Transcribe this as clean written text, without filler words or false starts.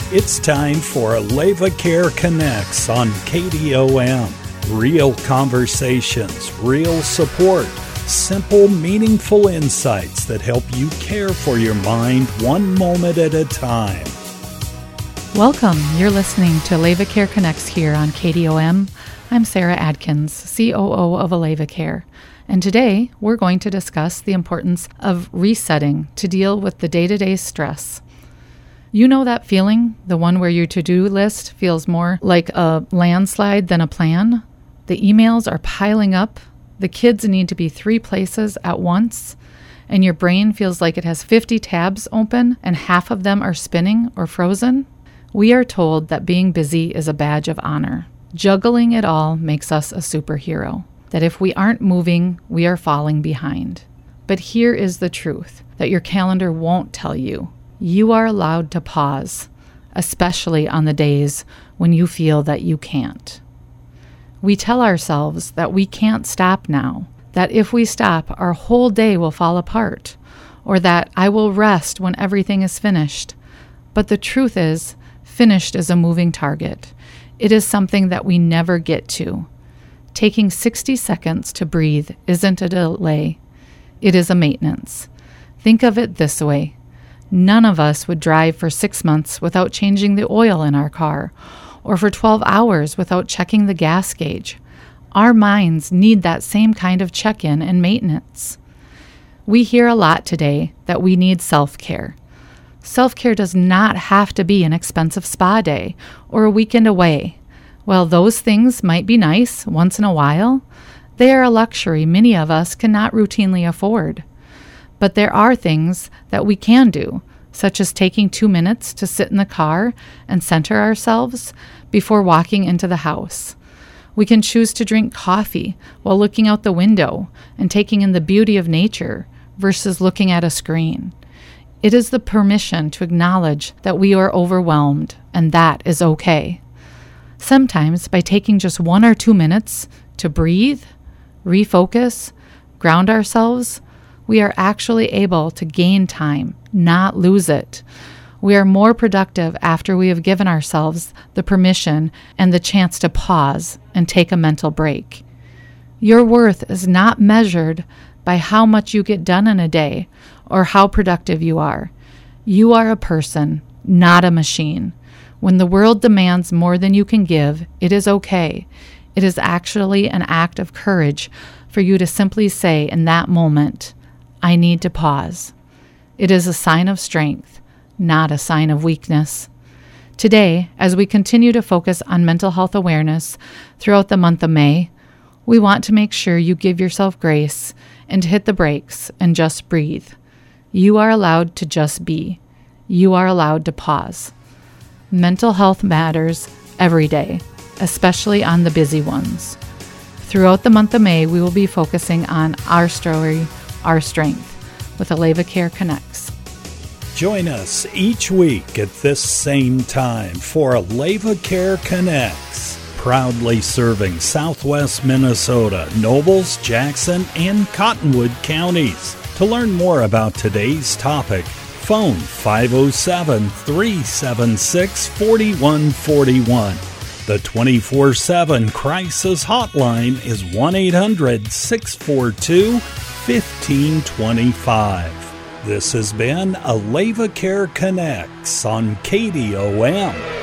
It's time for AlevaCare Connects on KDOM. Real conversations, real support, simple, meaningful insights that help you care for your mind one moment at a time. Welcome. You're listening to AlevaCare Connects here on KDOM. I'm Sarah Adkins, COO of AlevaCare. And today we're going to discuss the importance of resetting to deal with the day-to-day stress. You know that feeling, the one where your to-do list feels more like a landslide than a plan? The emails are piling up, the kids need to be 3 places at once, and your brain feels like it has 50 tabs open and half of them are spinning or frozen? We are told that being busy is a badge of honor. Juggling it all makes us a superhero. That if we aren't moving, we are falling behind. But here is the truth that your calendar won't tell you. You are allowed to pause, especially on the days when you feel that you can't. We tell ourselves that we can't stop now, that if we stop, our whole day will fall apart, or that I will rest when everything is finished. But the truth is, finished is a moving target. It is something that we never get to. Taking 60 seconds to breathe isn't a delay. It is a maintenance. Think of it this way. None of us would drive for 6 months without changing the oil in our car, or for 12 hours without checking the gas gauge. Our minds need that same kind of check-in and maintenance. We hear a lot today that we need self-care. Self-care does not have to be an expensive spa day or a weekend away. While those things might be nice once in a while, they are a luxury many of us cannot routinely afford. But there are things that we can do, such as taking 2 minutes to sit in the car and center ourselves before walking into the house. We can choose to drink coffee while looking out the window and taking in the beauty of nature versus looking at a screen. It is the permission to acknowledge that we are overwhelmed, and that is okay. Sometimes by taking just 1 or 2 minutes to breathe, refocus, ground ourselves, we are actually able to gain time, not lose it. We are more productive after we have given ourselves the permission and the chance to pause and take a mental break. Your worth is not measured by how much you get done in a day or how productive you are. You are a person, not a machine. When the world demands more than you can give, it is okay. It is actually an act of courage for you to simply say in that moment, I need to pause. It is a sign of strength, not a sign of weakness. Today, as we continue to focus on mental health awareness throughout the month of May, we want to make sure you give yourself grace and hit the brakes and just breathe. You are allowed to just be. You are allowed to pause. Mental health matters every day, especially on the busy ones. Throughout the month of May, we will be focusing on our story, our strength, with AlevaCare Connects. Join us each week at this same time for AlevaCare Connects, proudly serving Southwest Minnesota, Nobles, Jackson, and Cottonwood counties. To learn more about today's topic, phone 507-376-4141. The 24/7 crisis hotline is 1-800-642-1525. This has been AlevaCare Connects on KDOM.